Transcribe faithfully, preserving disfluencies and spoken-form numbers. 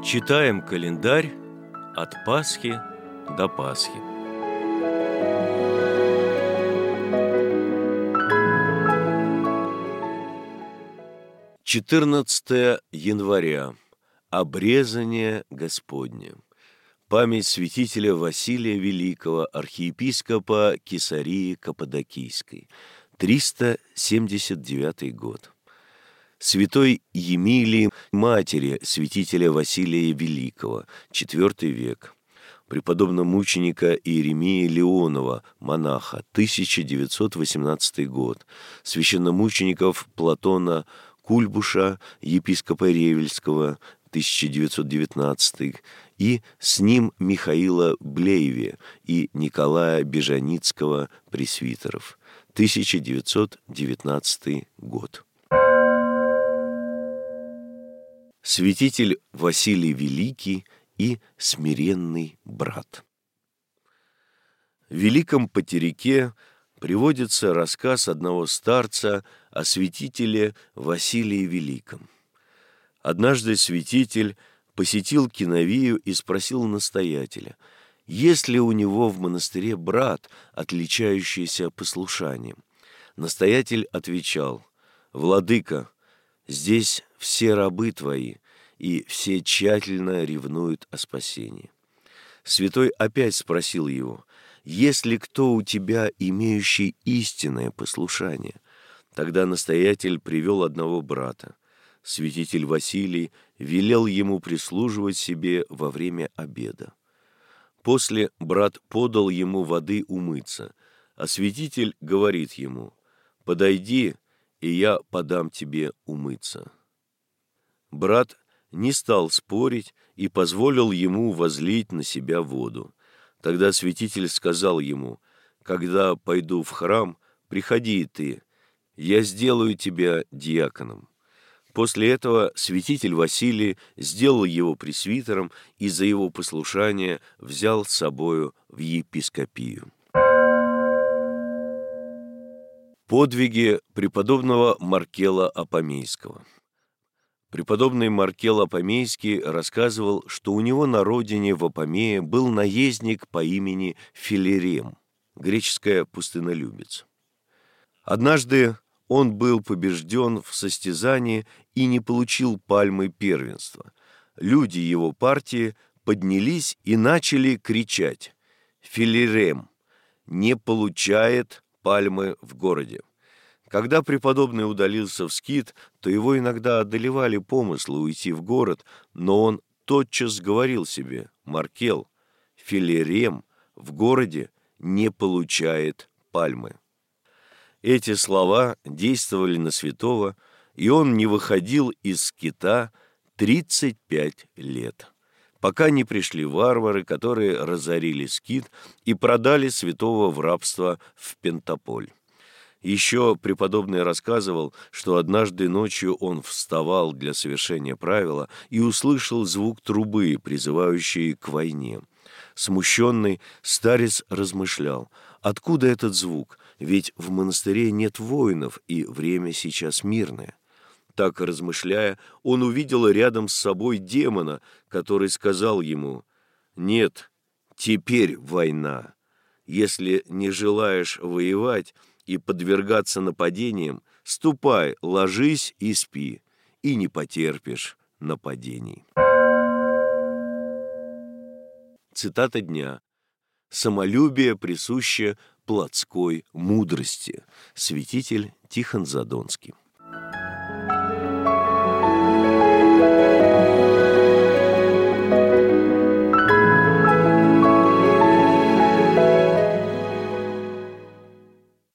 Читаем календарь от Пасхи до Пасхи. четырнадцатое января. Обрезание Господне. Память святителя Василия Великого, архиепископа Кесарии Каппадокийской. триста семьдесят девятый год. Святой Емилии, матери святителя Василия Великого, четвёртый век. Преподобно-мученика Иеремии Леонова, монаха, тысяча девятьсот восемнадцатый год. Священномучеников Платона Кульбуша, епископа Ревельского, тысяча девятьсот девятнадцатый, и с ним Михаила Блейви и Николая Бежаницкого, пресвитеров, тысяча девятьсот девятнадцатый год. Святитель Василий Великий и смиренный брат. В Великом Патерике приводится рассказ одного старца о святителе Василии Великом. Однажды святитель посетил Киновию и спросил настоятеля, есть ли у него в монастыре брат, отличающийся послушанием. Настоятель отвечал: «Владыка, здесь все рабы твои, и все тщательно ревнуют о спасении». Святой опять спросил его: «Есть ли кто у тебя, имеющий истинное послушание?» Тогда настоятель привел одного брата. Святитель Василий велел ему прислуживать себе во время обеда. После брат подал ему воды умыться, а святитель говорит ему: «Подойди, и я подам тебе умыться». Брат не стал спорить и позволил ему возлить на себя воду. Тогда святитель сказал ему: «Когда пойду в храм, приходи и ты, я сделаю тебя диаконом». После этого святитель Василий сделал его пресвитером и за его послушание взял с собою в епископию. Подвиги преподобного Маркела Апомейского. Преподобный Маркел Апомейский рассказывал, что у него на родине в Апомее был наездник по имени Филирем, греческое пустынолюбец. Однажды он был побежден в состязании и не получил пальмы первенства. Люди его партии поднялись и начали кричать: «Филирем не получает пальмы в городе». Когда преподобный удалился в скит, то его иногда одолевали помыслы уйти в город, но он тотчас говорил себе: «Маркел, Филирем в городе не получает пальмы». Эти слова действовали на святого, и он не выходил из скита тридцать пять лет, пока не пришли варвары, которые разорили скит и продали святого в рабство в Пентаполь. Еще преподобный рассказывал, что однажды ночью он вставал для совершения правила и услышал звук трубы, призывающей к войне. Смущенный старец размышлял: откуда этот звук? Ведь в монастыре нет воинов, и время сейчас мирное. Так размышляя, он увидел рядом с собой демона, который сказал ему: «Нет, теперь война. Если не желаешь воевать и подвергаться нападениям, ступай, ложись и спи, и не потерпишь нападений». Цитата дня. «Самолюбие присуще плотской мудрости». Святитель Тихон Задонский.